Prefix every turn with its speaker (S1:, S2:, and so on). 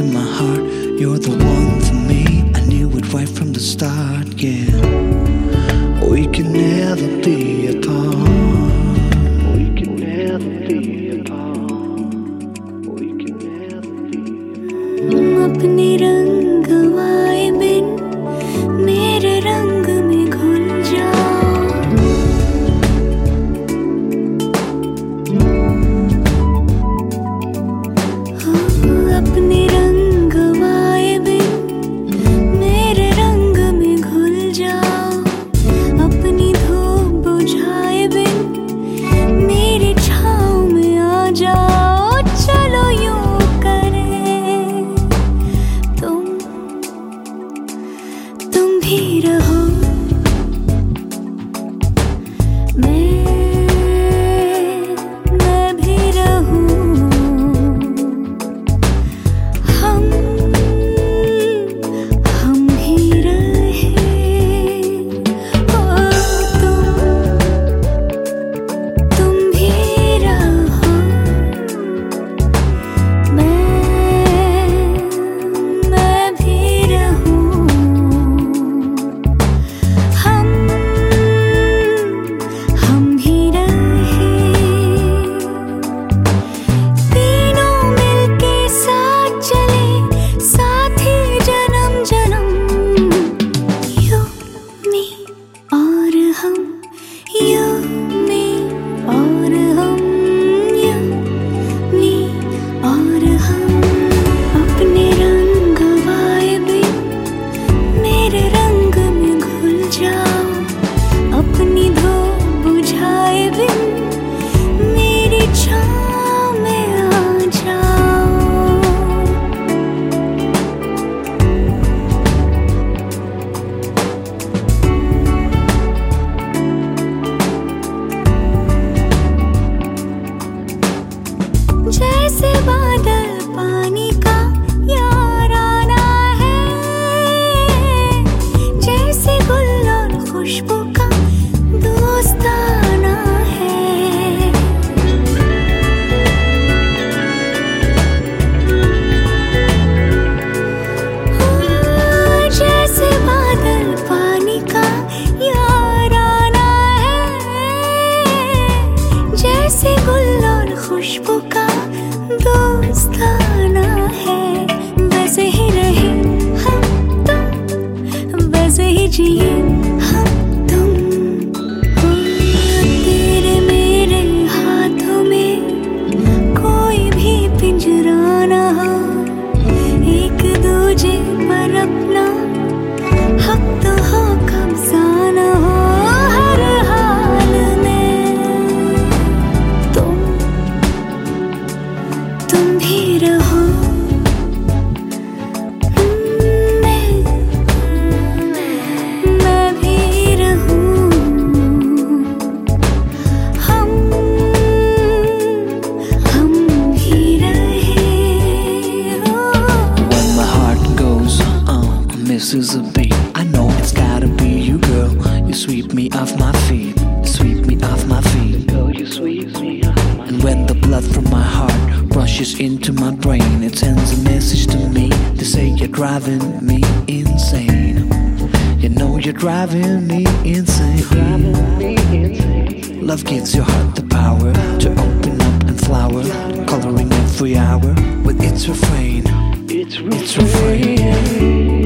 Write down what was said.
S1: in my heart. You're the one for me. I knew it right from the start, yeah. We can never be apart. We can never be apart. We can never be apart.
S2: अपने रंग वाए बिन मेरे रंग में घुल जाओ. अपने रंग वाए बिन मेरे रंग में घुल जाओ. अपनी धूप बुझाए बिन मेरी छाँव में आ जाओ. चलो यूं करें तुम भी रहो. मैं भी रहूं. हम ही रहे. ओ तुम भी रहो. मैं भी रहूं. हम ही रहे. तीनों मिलके साथ चले साथी जन्म जन्म. यू मी और हम. यू मी और हम. यू मी और हम. अपने रंग वाए बिन मेरे रंग में घुल जाओ. अपनी धूप बुझाए बिन मेरी छाँव में आ जाओ. जैसे बादल पानी का याराना है. जैसे गुल और खुशबू का दोस्ताना है. जैसे बादल पानी का याराना है. जैसे गुल और खुशबू का दोस्ताना है. वैसे ही रहे हम तुम. वैसे ही जिए हम तुम. तेरे मेरे हाथों में कोई भी पिंजरा ना हो. एक दूजे पर अपना हक तो हो कब्जा ना हो. हर हाल में तुम भी रहो. मैं भी रहूं. हम भी रहे.
S1: When my heart goes misses a beat, I know it's gotta be you, girl. You sweep me off my feet. Sweep me off my feet. Girl, you sweep me off my feet. And when the blood from my heart rushes into my brain, it sends a message to me to say you're driving me insane. You know you're driving me insane. Love gives your heart the power to open up and flower, coloring every hour with its refrain. Its refrain.